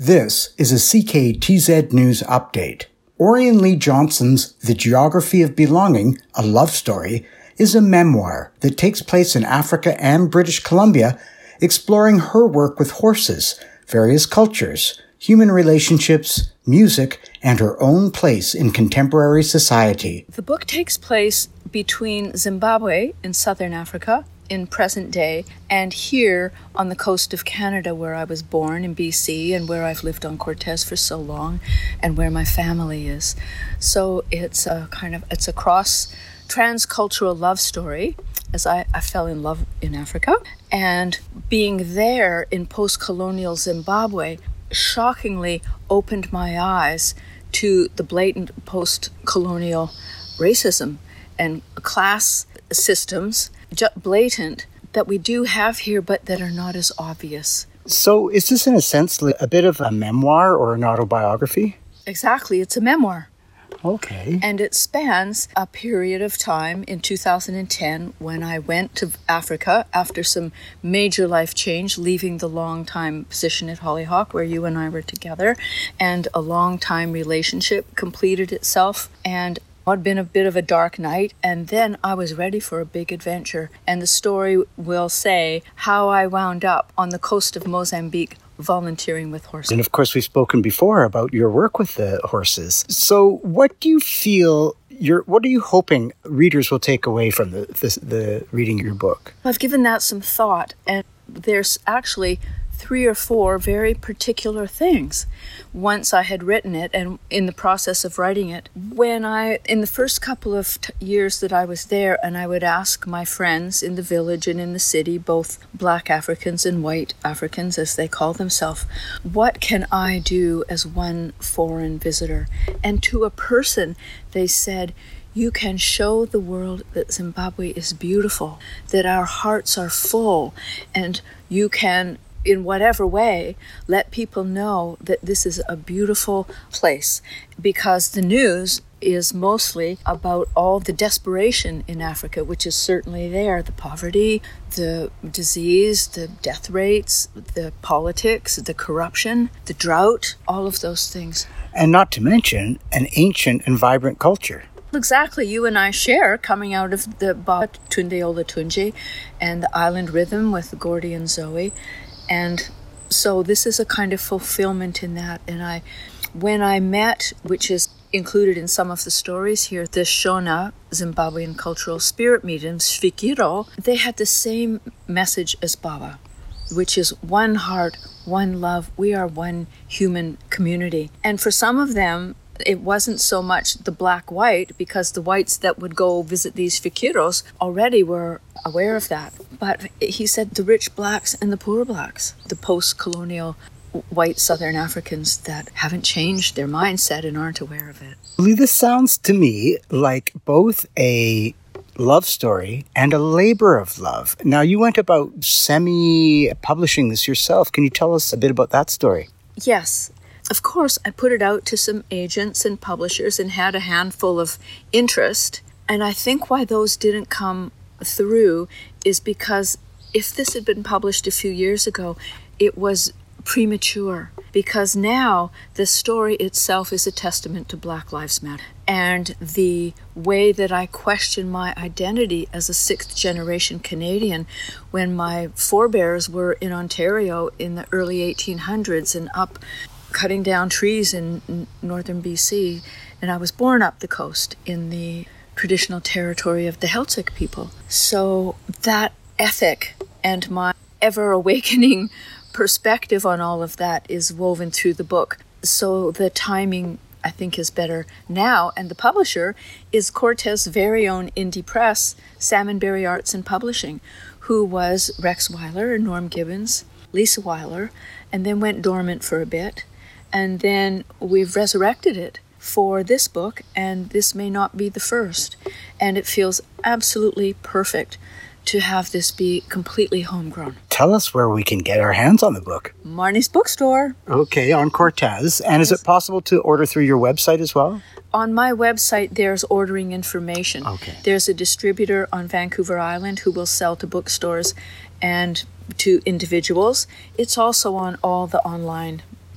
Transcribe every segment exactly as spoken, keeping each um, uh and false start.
This is a C K T Z News Update. Orion Lee Johnson's The Geography of Belonging, a Love Story, is a memoir that takes place in Africa and British Columbia, exploring her work with horses, various cultures, human relationships, music, and her own place in contemporary society. The book takes place between Zimbabwe in southern Africa, in present day, and here on the coast of Canada, where I was born in B C and where I've lived on Cortes for so long and where my family is. So it's a kind of, it's a cross transcultural love story, as I, I fell in love in Africa. And being there in post-colonial Zimbabwe shockingly opened my eyes to the blatant post-colonial racism and class systems, blatant, that we do have here, but that are not as obvious. So is this in a sense a bit of a memoir or an autobiography? Exactly, it's a memoir. Okay. And it spans a period of time in two thousand ten when I went to Africa after some major life change, leaving the long-time position at Hollyhock where you and I were together, and a long-time relationship completed itself, and it had been a bit of a dark night, and then I was ready for a big adventure. And the story will say how I wound up on the coast of Mozambique volunteering with horses. And of course, we've spoken before about your work with the horses. So what do you feel, you're, what are you hoping readers will take away from the, the, the reading your book? I've given that some thought, and there's actually three or four very particular things. Once I had written it, and in the process of writing it, when I, in the first couple of t- years that I was there, and I would ask my friends in the village and in the city, both black Africans and white Africans, as they call themselves, what can I do as one foreign visitor? And to a person, they said, you can show the world that Zimbabwe is beautiful, that our hearts are full, and you can, in whatever way, let people know that this is a beautiful place, because the news is mostly about all the desperation in Africa, which is certainly there, the poverty, the disease, the death rates, the politics, the corruption, the drought, all of those things. And not to mention an ancient and vibrant culture. Exactly, you and I share coming out of the Baba Tunde Olatunji and the island rhythm with Gordy and Zoe. And so this is a kind of fulfillment in that. And I, when I met, which is included in some of the stories here, the Shona, Zimbabwean Cultural Spirit Medium, Svikiro, they had the same message as Baba, which is one heart, one love. We are one human community. And for some of them, it wasn't so much the black-white, because the whites that would go visit these Fikiros already were aware of that. But he said the rich blacks and the poor blacks, the post-colonial white Southern Africans that haven't changed their mindset and aren't aware of it. Lee, this sounds to me like both a love story and a labor of love. Now, you went about semi-publishing this yourself. Can you tell us a bit about that story? Yes. Of course, I put it out to some agents and publishers and had a handful of interest. And I think why those didn't come through is because if this had been published a few years ago, it was premature. Because now the story itself is a testament to Black Lives Matter. And the way that I question my identity as a sixth generation Canadian when my forebears were in Ontario in the early eighteen hundreds and up cutting down trees in northern B C, and I was born up the coast in the traditional territory of the Celtic people. So that ethic and my ever-awakening perspective on all of that is woven through the book. So the timing, I think, is better now, and the publisher is Cortes' very own indie press, Salmonberry Arts and Publishing, who was Rex Weiler and Norm Gibbons, Lisa Weiler, and then went dormant for a bit. And then we've resurrected it for this book, and this may not be the first. And it feels absolutely perfect to have this be completely homegrown. Tell us where we can get our hands on the book. Marnie's Bookstore. Okay, on Cortes. And is it possible to order through your website as well? On my website, there's ordering information. Okay. There's a distributor on Vancouver Island who will sell to bookstores and to individuals. It's also on all the online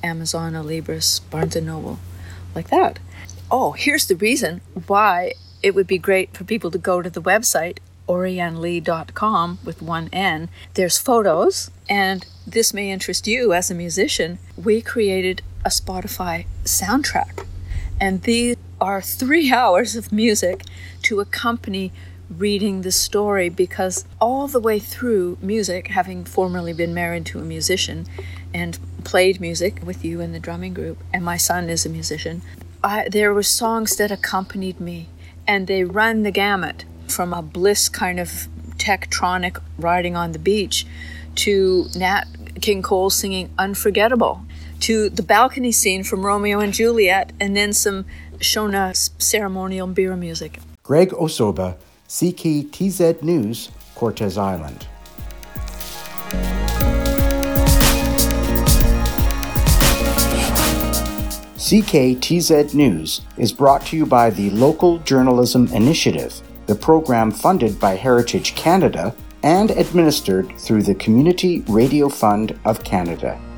Amazon, Alibris, Barnes and Noble, like that. Oh, here's the reason why it would be great for people to go to the website, orianne lee dot com with one N. There's photos, and this may interest you as a musician. We created a Spotify soundtrack, and these are three hours of music to accompany reading the story, because all the way through music, having formerly been married to a musician and played music with you in the drumming group, and my son is a musician, I, there were songs that accompanied me, and they run the gamut from a bliss kind of Tektronic riding on the beach to Nat King Cole singing Unforgettable, to the balcony scene from Romeo and Juliet, and then some Shona ceremonial beer music. Greg Osoba, C K T Z News, Cortes Island. C K T Z News is brought to you by the Local Journalism Initiative, the program funded by Heritage Canada and administered through the Community Radio Fund of Canada.